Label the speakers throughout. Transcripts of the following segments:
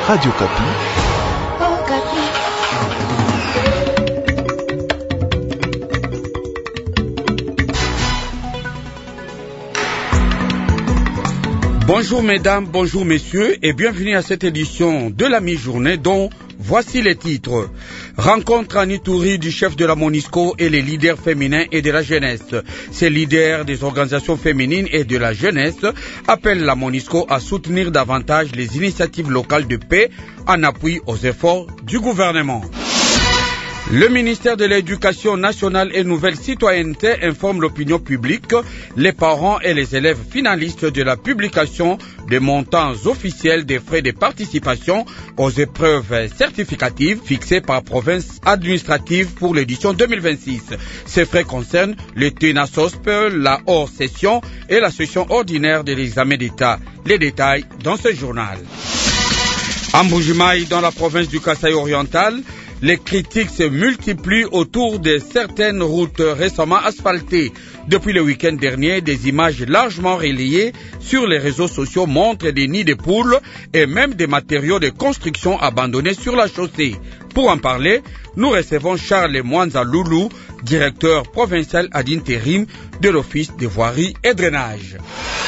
Speaker 1: Radio Kapi.
Speaker 2: Bonjour mesdames, bonjour messieurs et bienvenue à cette édition de la mi-journée dont voici les titres. Rencontre à Ituri du chef de la MONUSCO et les leaders féminins et de la jeunesse. Ces leaders des organisations féminines et de la jeunesse appellent la MONUSCO à soutenir davantage les initiatives locales de paix en appui aux efforts du gouvernement. Le ministère de l'Éducation nationale et Nouvelle Citoyenneté informe l'opinion publique, les parents et les élèves finalistes de la publication des montants officiels des frais de participation aux épreuves certificatives fixées par province administrative pour l'édition 2026. Ces frais concernent le TENASOSP, la hors-session et la session ordinaire de l'examen d'État. Les détails dans ce journal. En Mbuji-Mayi, dans la province du Kasaï oriental, les critiques se multiplient autour de certaines routes récemment asphaltées. Depuis le week-end dernier, des images largement relayées sur les réseaux sociaux montrent des nids de poules et même des matériaux de construction abandonnés sur la chaussée. Pour en parler, nous recevons Charles Mwanza Loulou, directeur provincial ad intérim de l'Office des voiries et drainage.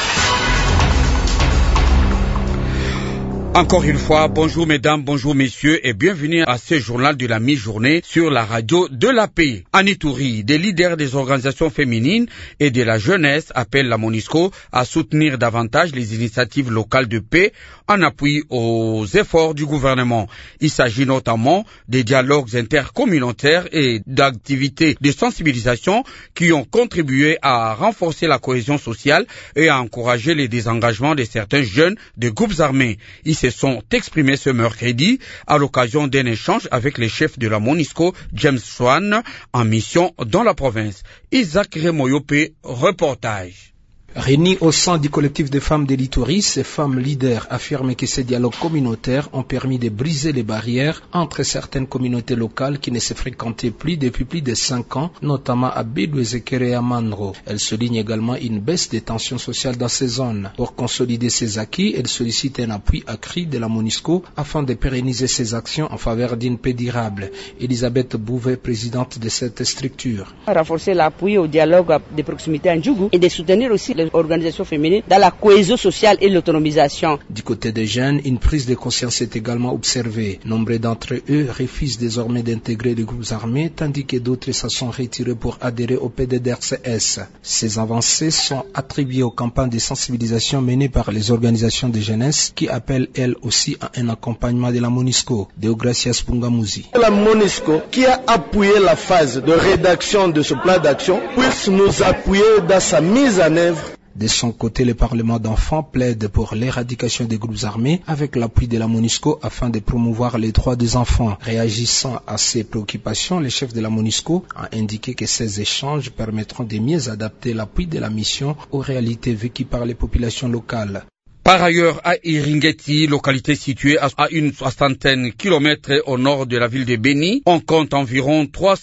Speaker 2: Encore une fois, bonjour mesdames, bonjour messieurs et bienvenue à ce journal de la mi-journée sur la radio de la paix. En Ituri, des leaders des organisations féminines et de la jeunesse appellent la MONUSCO à soutenir davantage les initiatives locales de paix en appui aux efforts du gouvernement. Il s'agit notamment des dialogues intercommunautaires et d'activités de sensibilisation qui ont contribué à renforcer la cohésion sociale et à encourager le désengagement de certains jeunes de groupes armés. Ils se sont exprimés ce mercredi à l'occasion d'un échange avec les chefs de la MONUSCO, James Swan, en mission dans la province. Isaac Remoyope, reportage.
Speaker 3: Réunis au sein du collectif des femmes de l'Ituri, ces femmes leaders affirment que ces dialogues communautaires ont permis de briser les barrières entre certaines communautés locales qui ne se fréquentaient plus depuis plus de 5 ans, notamment à Bédouezekere et à Mandro. Elles soulignent également une baisse des tensions sociales dans ces zones. Pour consolider ces acquis, elles sollicitent un appui accru de la MONUSCO afin de pérenniser ces actions en faveur d'une paix durable. Elisabeth Bouvet, présidente de cette structure.
Speaker 4: Renforcer l'appui au dialogue de proximité en Djougou et de soutenir aussi les organisations féminines dans la cohésion sociale et l'autonomisation.
Speaker 3: Du côté des jeunes, une prise de conscience est également observée. Nombre d'entre eux refusent désormais d'intégrer les groupes armés, tandis que d'autres se sont retirés pour adhérer au PDDRCS. Ces avancées sont attribuées aux campagnes de sensibilisation menées par les organisations de jeunesse qui appellent elles aussi à un accompagnement de la MONUSCO. Deogracias Pungamuzi.
Speaker 5: La MONUSCO, qui a appuyé la phase de rédaction de ce plan d'action, puisse nous appuyer dans sa mise en œuvre.
Speaker 3: De son côté, le Parlement d'enfants plaide pour l'éradication des groupes armés avec l'appui de la MONUSCO afin de promouvoir les droits des enfants. Réagissant à ces préoccupations, le chef de la MONUSCO a indiqué que ces échanges permettront de mieux adapter l'appui de la mission aux réalités vécues par les populations locales.
Speaker 2: Par ailleurs, à Iringeti, localité située à une 60aine kilomètres au nord de la ville de Beni, on compte environ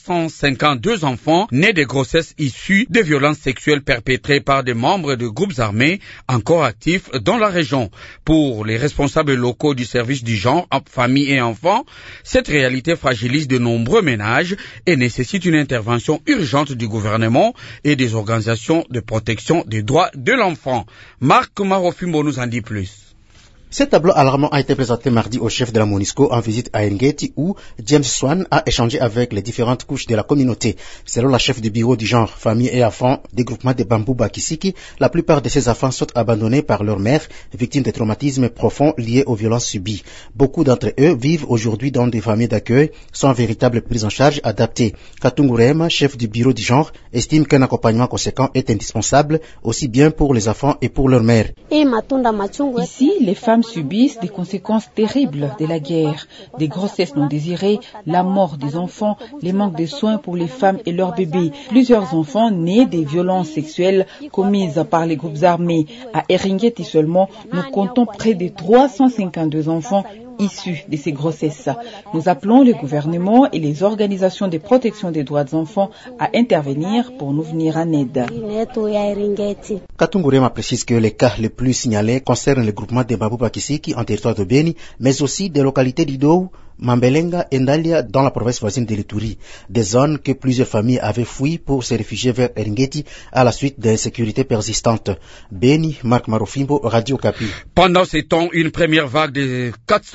Speaker 2: 352 enfants nés de grossesses issues de violences sexuelles perpétrées par des membres de groupes armés encore actifs dans la région. Pour les responsables locaux du service du genre, famille et enfants, cette réalité fragilise de nombreux ménages et nécessite une intervention urgente du gouvernement et des organisations de protection des droits de l'enfant. Marc Marofimbo nous en dit plus.
Speaker 6: Ce tableau alarmant a été présenté mardi au chef de la MONUSCO en visite à Ngeti où James Swan a échangé avec les différentes couches de la communauté. Selon la chef du bureau du genre, famille et enfants des groupements de Bambou Bakisiki, la plupart de ces enfants sont abandonnés par leur mère, victimes de traumatismes profonds liés aux violences subies. Beaucoup d'entre eux vivent aujourd'hui dans des familles d'accueil sans véritable prise en charge adaptée. Katungurema, chef du bureau du genre, estime qu'un accompagnement conséquent est indispensable, aussi bien pour les enfants et pour leur mère.
Speaker 7: Ici, les femmes subissent des conséquences terribles de la guerre, des grossesses non désirées, la mort des enfants, les manques de soins pour les femmes et leurs bébés. Plusieurs enfants nés des violences sexuelles commises par les groupes armés. À Eringeti seulement, nous comptons près de 352 enfants issus de ces grossesses. Nous appelons le gouvernement et les organisations de protection des droits des enfants à intervenir pour nous venir en aide.
Speaker 6: Katungurema précise que les cas les plus signalés concernent le groupement de Babouba Kisiki en territoire de Beni, mais aussi des localités d'Idou, Mambelenga et Ndalia dans la province voisine de l'Ituri, des zones que plusieurs familles avaient fui pour se réfugier vers Eringeti à la suite d'insécurité persistante. Beni, Marc Marofimbo, Radio Kapi.
Speaker 2: Pendant ces temps, une première vague de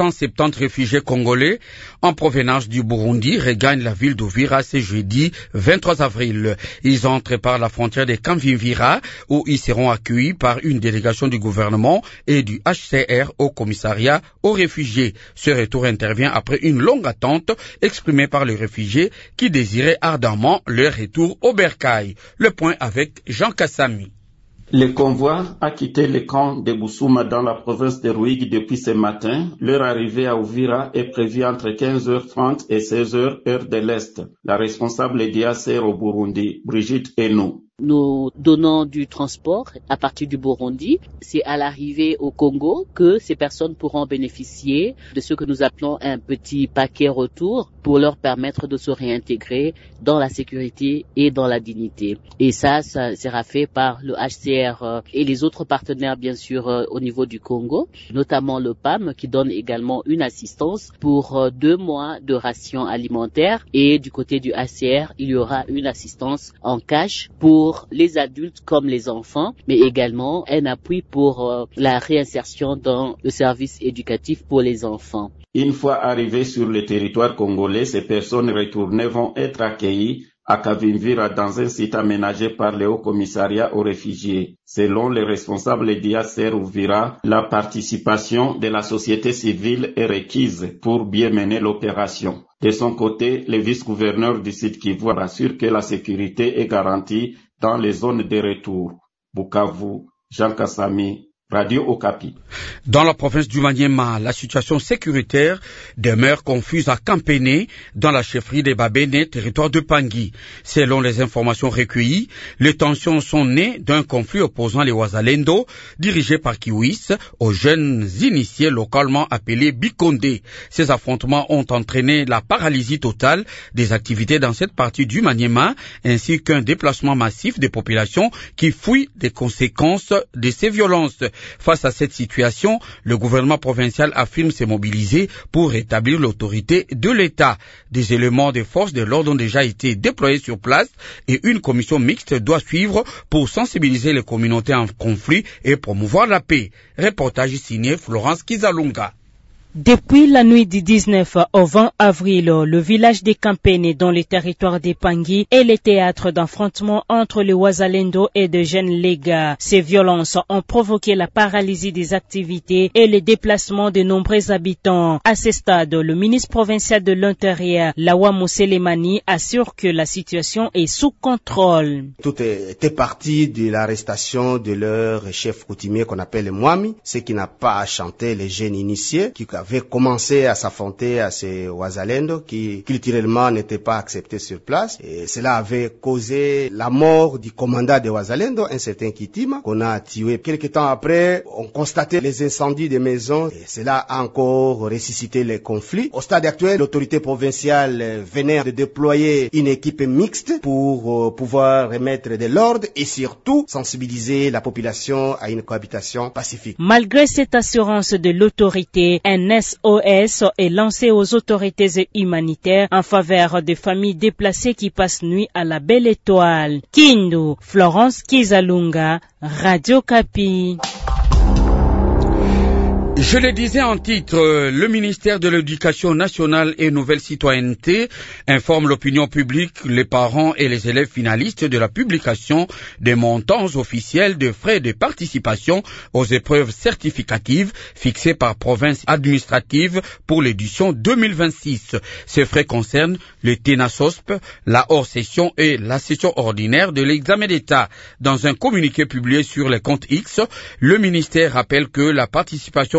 Speaker 2: 470 réfugiés congolais en provenance du Burundi regagne la ville d'Uvira ce jeudi 23 avril. Ils entrent par la frontière de Kamvimvira où ils seront accueillis par une délégation du gouvernement et du HCR au commissariat aux réfugiés. Ce retour intervient après une longue attente exprimée par les réfugiés qui désiraient ardemment leur retour au Bercail. Le point avec Jean Kassami.
Speaker 1: Le convoi a quitté le camp de Bousouma dans la province de Ruigi depuis ce matin. Leur arrivée à Uvira est prévue entre 15h30 et 16h, heure de l'Est. La responsable d'IACR au Burundi, Brigitte Enou.
Speaker 8: Nous donnons du transport à partir du Burundi. C'est à l'arrivée au Congo que ces personnes pourront bénéficier de ce que nous appelons un petit paquet retour pour leur permettre de se réintégrer dans la sécurité et dans la dignité. Et ça sera fait par le HCR et les autres partenaires, bien sûr, au niveau du Congo, notamment le PAM qui donne également une assistance pour 2 mois de ration alimentaire. Et du côté du HCR, il y aura une assistance en cash pour les adultes comme les enfants, mais également un appui pour la réinsertion dans le service éducatif pour les enfants.
Speaker 1: Une fois arrivées sur le territoire congolais, ces personnes retournées vont être accueillies à Kavimvira dans un site aménagé par le Haut-Commissariat aux réfugiés. Selon les responsables d'IACR Uvira, la participation de la société civile est requise pour bien mener l'opération. De son côté, le vice-gouverneur du site Kivu rassure que la sécurité est garantie dans les zones de retour. Bukavu, Jean Kassami, Radio Okapi.
Speaker 2: Dans la province du Maniema, la situation sécuritaire demeure confuse à Kampene, dans la chefferie des Babene, territoire de Pangui. Selon les informations recueillies, les tensions sont nées d'un conflit opposant les Wazalendo, dirigés par Kiwis, aux jeunes initiés localement appelés Bikonde. Ces affrontements ont entraîné la paralysie totale des activités dans cette partie du Maniema, ainsi qu'un déplacement massif des populations qui fuient des conséquences de ces violences. Face à cette situation, le gouvernement provincial affirme se mobiliser pour rétablir l'autorité de l'État. Des éléments des forces de l'ordre ont déjà été déployés sur place et une commission mixte doit suivre pour sensibiliser les communautés en conflit et promouvoir la paix. Reportage signé Florence Kizalunga.
Speaker 9: Depuis la nuit du 19 au 20 avril, le village de Kampene dans le territoire de Pangui est le théâtre d'affrontements entre les Wazalendo et de jeunes Lega. Ces violences ont provoqué la paralysie des activités et le déplacement de nombreux habitants. À ce stade, le ministre provincial de l'Intérieur, Lawa Mousselemani, assure que la situation est sous contrôle.
Speaker 10: Tout était parti de l'arrestation de leur chef coutumier qu'on appelle le Mwami, ce qui n'a pas chanté les jeunes initiés, qui avaient commencé à s'affronter à ces Wazalendo qui culturellement n'étaient pas acceptés sur place. Et cela avait causé la mort du commandant de Wazalendo, un certain Kitima, qu'on a tué. Quelques temps après, on constatait les incendies des maisons et cela a encore ressuscité les conflits. Au stade actuel, l'autorité provinciale venait de déployer une équipe mixte pour pouvoir remettre de l'ordre et surtout sensibiliser la population à une cohabitation pacifique.
Speaker 9: Malgré cette assurance de l'autorité, un SOS est lancé aux autorités humanitaires en faveur des familles déplacées qui passent nuit à la Belle Étoile. Kindu, Florence Kizalunga, Radio Kapi.
Speaker 2: Je le disais en titre, le ministère de l'Éducation nationale et Nouvelle Citoyenneté informe l'opinion publique, les parents et les élèves finalistes de la publication des montants officiels de frais de participation aux épreuves certificatives fixées par province administrative pour l'édition 2026. Ces frais concernent le TENASOSP, la hors-session et la session ordinaire de l'examen d'État. Dans un communiqué publié sur les comptes X, le ministère rappelle que la participation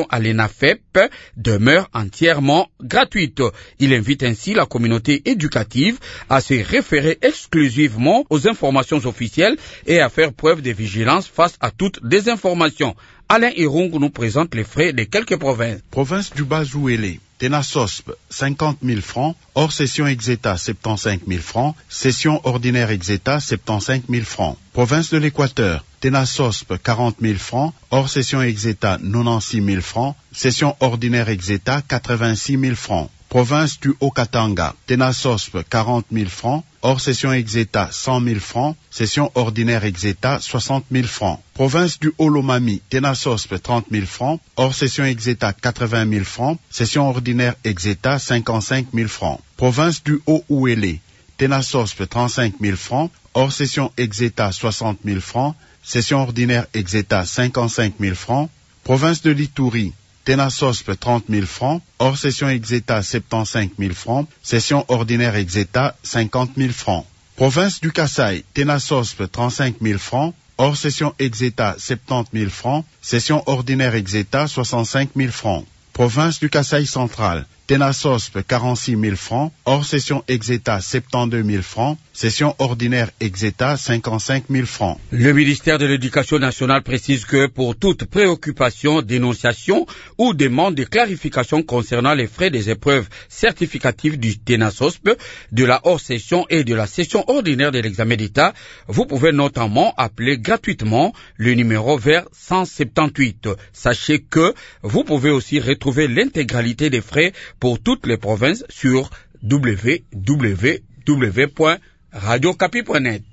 Speaker 2: à l'ENAFEP demeure entièrement gratuite. Il invite ainsi la communauté éducative à se référer exclusivement aux informations officielles et à faire preuve de vigilance face à toute désinformation. Alain Irung nous présente les frais de quelques provinces.
Speaker 11: Province du Bas-Ouélé, Ténasosp, 50 000 francs, hors session exéta, 75 000 francs, session ordinaire exéta, 75 000 francs. Province de l'Équateur, Ténasosp, 40 000 francs, hors session exéta, 96 000 francs, session ordinaire exéta, 86 000 francs. Province du Haut-Katanga, Ténasosp, 40 000 francs, hors session exéta, 100 000 francs, session ordinaire exéta, 60 000 francs. Province du Haut-Lomami, Ténasosp, 30 000 francs, hors session exéta, 80 000 francs, session ordinaire exéta, 55 000 francs. Province du Haut-Ouélé, Ténasosp, 35 000 francs, hors session exéta, 60 000 francs, session ordinaire exéta, 55 000 francs. Province de l'Ituri, Ténasosp, 30 000 francs, hors session exéta, 75 000 francs, session ordinaire exéta, 50 000 francs. Province du Kasaï, Ténasosp, 35 000 francs, hors session exéta, 70 000 francs, session ordinaire exéta, 65 000 francs. Province du Kasaï central, Ténasosp, 46 000 francs, hors session exéta, 72 000 francs, session ordinaire exéta, 55 000 francs.
Speaker 2: Le ministère de l'Éducation nationale précise que pour toute préoccupation, dénonciation ou demande de clarification concernant les frais des épreuves certificatives du Ténasosp, de la hors-session et de la session ordinaire de l'examen d'État, vous pouvez notamment appeler gratuitement le numéro vert 178. Sachez que vous pouvez aussi retrouver l'intégralité des frais pour toutes les provinces sur www.radiocapi.net.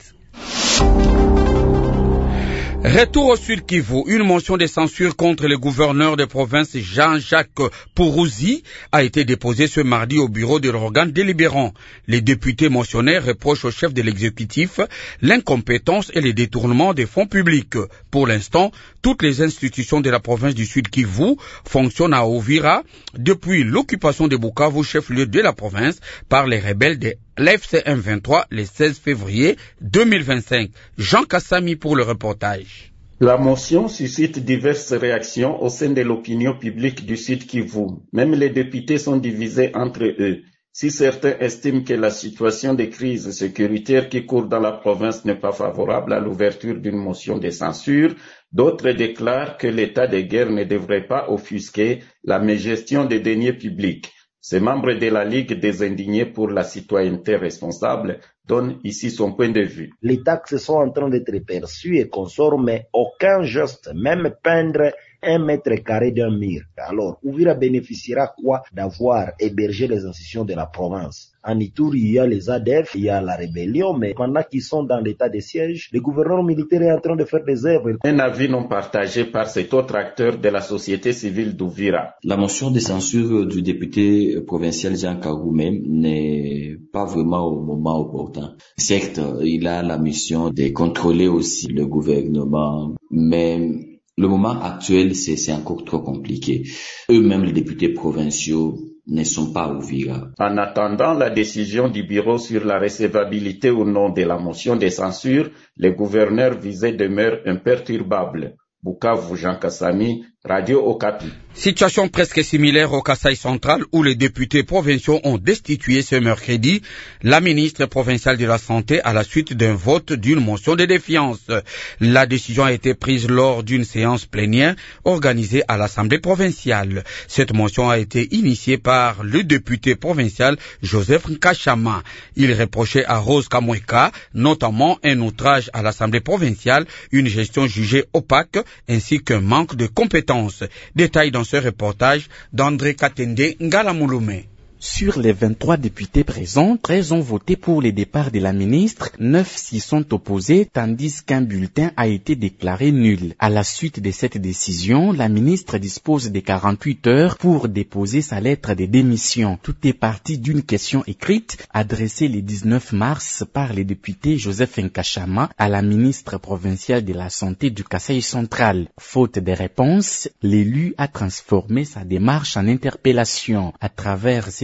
Speaker 2: Retour au Sud Kivu, une motion de censure contre le gouverneur de province Jean-Jacques Pourouzi a été déposée ce mardi au bureau de l'organe délibérant. Les députés motionnaires reprochent au chef de l'exécutif l'incompétence et les détournements des fonds publics. Pour l'instant, toutes les institutions de la province du Sud Kivu fonctionnent à Uvira depuis l'occupation de Bukavu, chef-lieu de la province, par les rebelles de l'FC M23 le 16 février 2025. Jean Kassami pour le reportage.
Speaker 1: La motion suscite diverses réactions au sein de l'opinion publique du Sud Kivu. Même les députés sont divisés entre eux. Si certains estiment que la situation de crise sécuritaire qui court dans la province n'est pas favorable à l'ouverture d'une motion de censure, d'autres déclarent que l'état de guerre ne devrait pas offusquer la gestion des deniers publics. Ces membres de la Ligue des indignés pour la citoyenneté responsable donne ici son point de vue.
Speaker 12: Les taxes sont en train d'être perçues et consorts, mais aucun geste, même peindre 1 mètre carré d'un mur. Alors, Uvira bénéficiera quoi d'avoir hébergé les institutions de la province? En Ituri, il y a les ADF, il y a la rébellion, mais pendant qu'ils sont dans l'état de siège, le gouvernement militaire est en train de faire des œuvres.
Speaker 1: Un avis non partagé par cet autre acteur de la société civile d'Uvira.
Speaker 13: La motion de censure du député provincial Jean Kagoumé n'est pas vraiment au moment opportun. Certes, il a la mission de contrôler aussi le gouvernement, mais le moment actuel, c'est encore trop compliqué. Eux-mêmes, les députés provinciaux, ne sont pas à Uvira.
Speaker 1: En attendant la décision du bureau sur la recevabilité ou non de la motion de censure, les gouverneurs visés demeurent imperturbables. Bukavu, Jean Kassami, Radio Okapi.
Speaker 2: Situation presque similaire au Kasaï central où les députés provinciaux ont destitué ce mercredi la ministre provinciale de la Santé à la suite d'un vote d'une motion de défiance. La décision a été prise lors d'une séance plénière organisée à l'Assemblée provinciale. Cette motion a été initiée par le député provincial Joseph Nkashama. Il reprochait à Rose Kamweka notamment un outrage à l'Assemblée provinciale, une gestion jugée opaque ainsi qu'un manque de compétences. Détail dans ce reportage d'André Katende Ngalamouloumé.
Speaker 14: Sur les 23 députés présents, 13 ont voté pour le départ de la ministre, 9 s'y sont opposés, tandis qu'un bulletin a été déclaré nul. À la suite de cette décision, la ministre dispose de 48 heures pour déposer sa lettre de démission. Tout est parti d'une question écrite adressée le 19 mars par le député Joseph Nkashama à la ministre provinciale de la Santé du Kasaï central. Faute de réponse, l'élu a transformé sa démarche en interpellation. À travers cette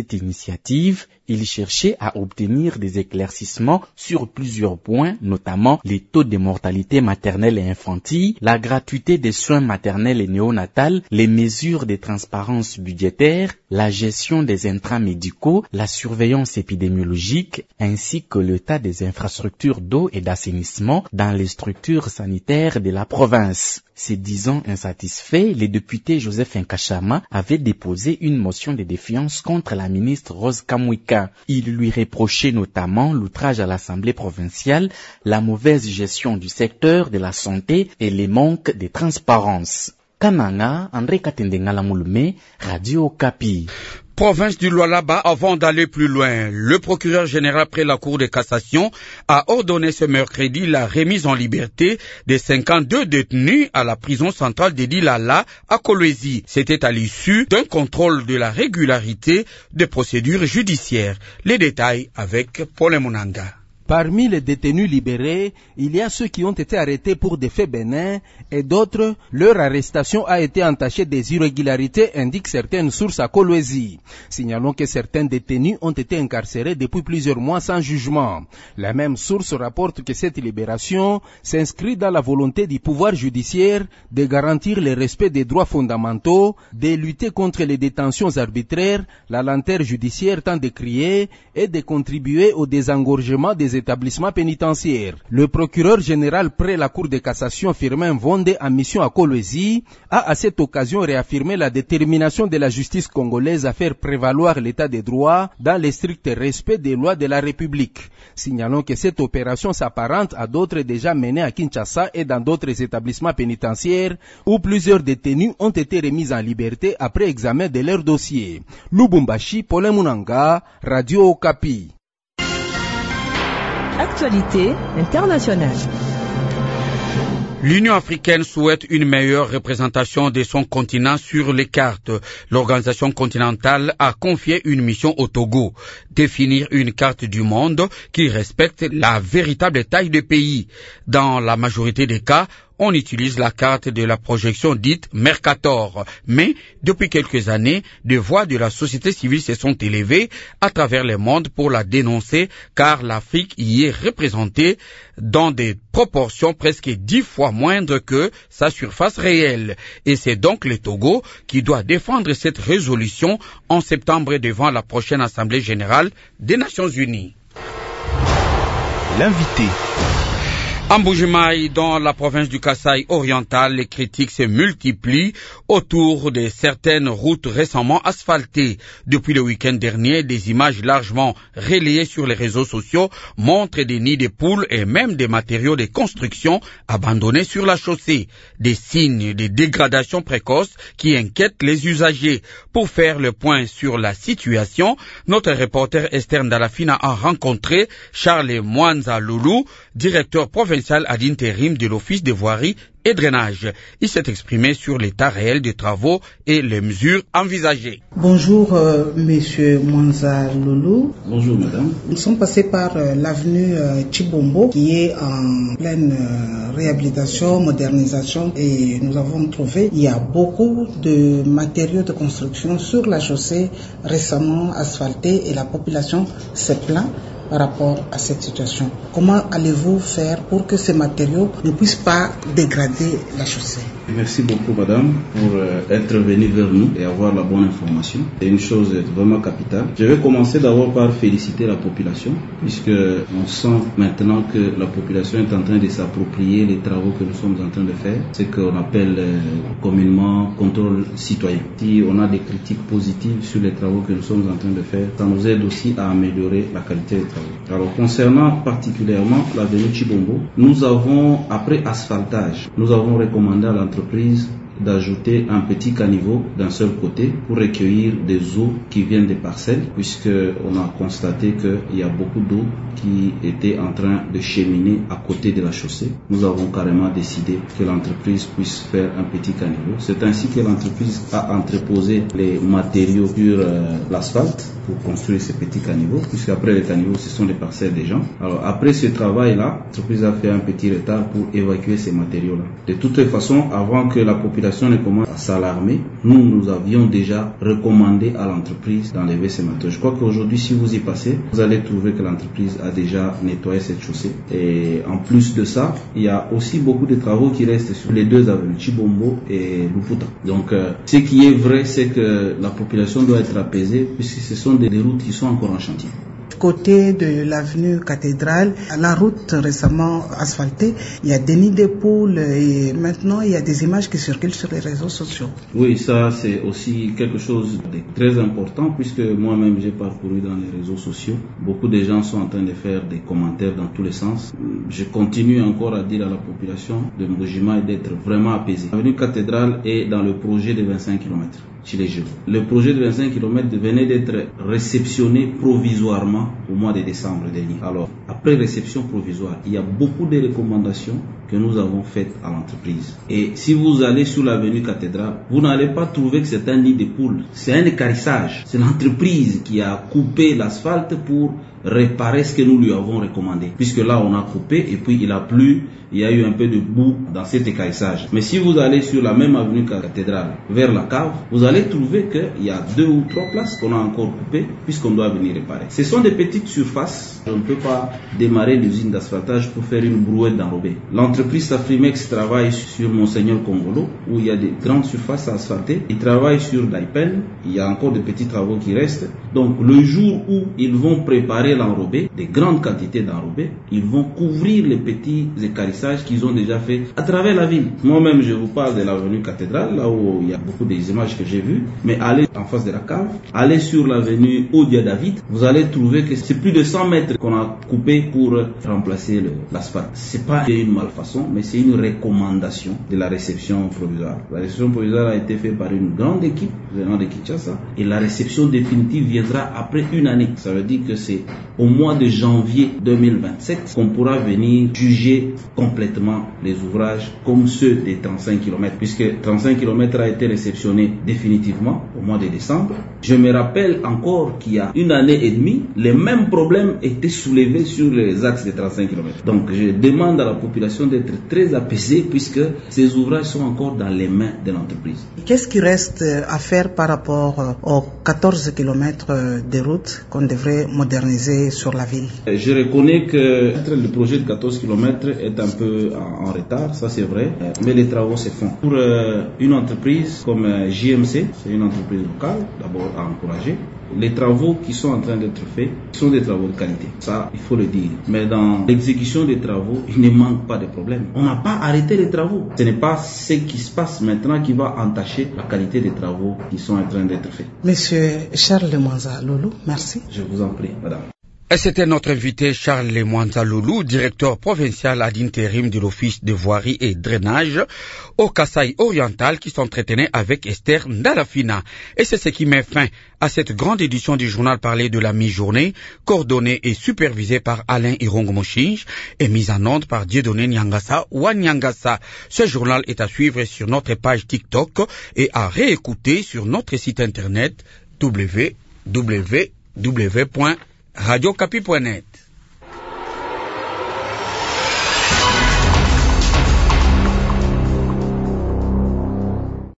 Speaker 14: cette initiative, il cherchait à obtenir des éclaircissements sur plusieurs points, notamment les taux de mortalité maternelle et infantile, la gratuité des soins maternels et néonatals, les mesures de transparence budgétaire, la gestion des intrants médicaux, la surveillance épidémiologique, ainsi que l'état des infrastructures d'eau et d'assainissement dans les structures sanitaires de la province. Se disant insatisfait, le député Joseph Nkashama avait déposé une motion de défiance contre la ministre Rose Kamwika. Il lui reprochait notamment l'outrage à l'Assemblée provinciale, la mauvaise gestion du secteur de la santé et les manques de transparence. Kananga, André Katendengala Moulume, Radio Okapi.
Speaker 2: Province du Lualaba, avant d'aller plus loin, le procureur général près la Cour de cassation a ordonné ce mercredi la remise en liberté des 52 détenus à la prison centrale de Dilala à Kolwezi. C'était à l'issue d'un contrôle de la régularité des procédures judiciaires. Les détails avec Paul Munanga.
Speaker 3: Parmi les détenus libérés, il y a ceux qui ont été arrêtés pour des faits bénins et d'autres, leur arrestation a été entachée des irrégularités, indiquent certaines sources à Kolwezi. Signalons que certains détenus ont été incarcérés depuis plusieurs mois sans jugement. La même source rapporte que cette libération s'inscrit dans la volonté du pouvoir judiciaire de garantir le respect des droits fondamentaux, de lutter contre les détentions arbitraires, la lenteur judiciaire tant décriée et de contribuer au désengorgement des établissements pénitentiaires. Le procureur général près la Cour de cassation Firmin Vonde en mission à Kolwezi a à cette occasion réaffirmé la détermination de la justice congolaise à faire prévaloir l'état des droits dans le strict respect des lois de la République. Signalons que cette opération s'apparente à d'autres déjà menées à Kinshasa et dans d'autres établissements pénitentiaires où plusieurs détenus ont été remis en liberté après examen de leur dossier. Lubumbashi, Paul Munanga, Radio Okapi.
Speaker 15: Actualité internationale.
Speaker 2: L'Union africaine souhaite une meilleure représentation de son continent sur les cartes. L'organisation continentale a confié une mission au Togo, définir une carte du monde qui respecte la véritable taille du pays. Dans la majorité des cas, on utilise la carte de la projection dite Mercator. Mais, depuis quelques années, des voix de la société civile se sont élevées à travers le monde pour la dénoncer, car l'Afrique y est représentée dans des proportions presque 10 fois moindres que sa surface réelle. Et c'est donc le Togo qui doit défendre cette résolution en septembre devant la prochaine Assemblée générale des Nations unies.
Speaker 16: L'invité.
Speaker 2: En Mbuji-Mayi, dans la province du Kasaï oriental, les critiques se multiplient autour de certaines routes récemment asphaltées. Depuis le week-end dernier, des images largement relayées sur les réseaux sociaux montrent des nids de poules et même des matériaux de construction abandonnés sur la chaussée. Des signes de dégradation précoce qui inquiètent les usagers. Pour faire le point sur la situation, notre reporter Esther Ndalafina a rencontré Charles Mwanza Loulou, directeur provincial à l'intérim de l'Office des voiries et drainage. Il s'est exprimé sur l'état réel des travaux et les mesures envisagées.
Speaker 17: Bonjour, monsieur Mwanza Loulou.
Speaker 13: Bonjour, madame.
Speaker 17: Nous sommes passés par l'avenue Chibombo, qui est en pleine réhabilitation, modernisation, et nous avons trouvé il y a beaucoup de matériaux de construction sur la chaussée récemment asphaltée et la population s'est plainte par rapport à cette situation. Comment allez-vous faire pour que ces matériaux ne puissent pas dégrader la chaussée?
Speaker 13: Merci beaucoup, madame, pour être venue vers nous et avoir la bonne information. C'est une chose vraiment capitale. Je vais commencer d'abord par féliciter la population, puisque on sent maintenant que la population est en train de s'approprier les travaux que nous sommes en train de faire, ce qu'on appelle communément contrôle citoyen. Si on a des critiques positives sur les travaux que nous sommes en train de faire, ça nous aide aussi à améliorer la qualité des travaux. Alors, concernant particulièrement l'avenue Chibombo, nous avons, après asphaltage, nous avons recommandé à l'entreprise d'ajouter un petit caniveau d'un seul côté pour recueillir des eaux qui viennent des parcelles, puisque on a constaté qu'il y a beaucoup d'eau qui était en train de cheminer à côté de la chaussée. Nous avons carrément décidé que l'entreprise puisse faire un petit caniveau. C'est ainsi que l'entreprise a entreposé les matériaux sur l'asphalte pour construire ces petits caniveaux, puisque après les caniveaux, ce sont les parcelles des gens. Alors après ce travail-là, l'entreprise a fait un petit retard pour évacuer ces matériaux-là. De toute façon, avant que la population
Speaker 16: population commence à s'alarmer, nous avions déjà recommandé à l'entreprise d'enlever ces matériaux. Je crois qu'aujourd'hui, si vous y passez, vous allez trouver que l'entreprise a déjà nettoyé cette chaussée. Et en plus de ça, il y a aussi beaucoup de travaux qui restent sur les deux avenues, Chibombo et Luputa. Donc, ce qui est vrai, c'est que la population doit être apaisée puisque ce sont des routes qui sont encore en chantier.
Speaker 17: Côté de l'avenue Cathédrale, la route récemment asphaltée, il y a des nids de poules et maintenant il y a des images qui circulent sur les réseaux sociaux.
Speaker 16: Oui, ça c'est aussi quelque chose de très important puisque moi-même j'ai parcouru dans les réseaux sociaux. Beaucoup de gens sont en train de faire des commentaires dans tous les sens. Je continue encore à dire à la population de Mbujima d'être vraiment apaisée. L'avenue Cathédrale est dans le projet de 25 km. Le projet de 25 km venait d'être réceptionné provisoirement au mois de décembre dernier. Alors, après réception provisoire, il y a beaucoup de recommandations que nous avons faites à l'entreprise. Et si vous allez sur l'avenue Cathédrale, vous n'allez pas trouver que c'est un nid de poules. C'est un équarrissage. C'est l'entreprise qui a coupé l'asphalte pour réparer ce que nous lui avons recommandé. Puisque là, on a coupé et puis il a plu, il y a eu un peu de boue dans cet équarrissage. Mais si vous allez sur la même avenue Cathédrale vers la cave, vous allez trouver qu'il y a 2 ou 3 places qu'on a encore coupées puisqu'on doit venir réparer. Ce sont des petites surfaces. On ne peut pas démarrer l'usine d'asphaltage pour faire une brouette d'enrobé. L'entreprise Safrimex travaille sur Monseigneur Congolo où il y a des grandes surfaces à asphalter. Ils travaillent sur Daipen. Il y a encore de petits travaux qui restent. Donc le jour où ils vont préparer l'enrobé, des grandes quantités d'enrobé, ils vont couvrir les petits équarrissages qu'ils ont déjà fait à travers la ville. Moi-même, je vous parle de l'avenue Cathédrale, là où il y a beaucoup des images que j'ai vues, mais allez en face de la cave, allez sur l'avenue Odia David, vous allez trouver que c'est plus de 100 mètres qu'on a coupé pour remplacer l'asphalte. C'est pas une malfaçon, mais c'est une recommandation de la réception provisoire. La réception provisoire a été faite par une grande équipe venant de Kinshasa, et la réception définitive viendra après une année. Ça veut dire que c'est au mois de janvier 2027 qu'on pourra venir juger complètement les ouvrages comme ceux des 35 km, puisque 35 km a été réceptionné définitivement au mois de décembre. Je me rappelle encore qu'il y a une année et demie, les mêmes problèmes étaient soulevés sur les axes de 35 km. Donc je demande à la population d'être très apaisée puisque ces ouvrages sont encore dans les mains de l'entreprise.
Speaker 17: Qu'est-ce qui reste à faire par rapport aux 14 km de route qu'on devrait moderniser sur la ville?
Speaker 16: Je reconnais que le projet de 14 km est un peu en retard, ça c'est vrai, mais les travaux se font. Pour une entreprise comme JMC, c'est une entreprise locale, d'abord à encourager. Les travaux qui sont en train d'être faits sont des travaux de qualité, ça il faut le dire. Mais dans l'exécution des travaux, il ne manque pas de problèmes. On n'a pas arrêté les travaux. Ce n'est pas ce qui se passe maintenant qui va entacher la qualité des travaux qui sont en train d'être faits.
Speaker 17: Monsieur Charles Lemwanza Loulou, merci.
Speaker 16: Je vous en prie, madame.
Speaker 2: Et c'était notre invité Charles Lemwanza Loulou, directeur provincial ad intérim de l'Office de voirie et drainage au Kasaï oriental, qui s'entretenait avec Esther Ndalafina. Et c'est ce qui met fin à cette grande édition du journal parlé de la mi-journée, coordonnée et supervisée par Alain Irongomoshinj et mise en onde par Dieudonné Nyangasa ou Nyangasa. Ce journal est à suivre sur notre page TikTok et à réécouter sur notre site internet www.radiocapi.net.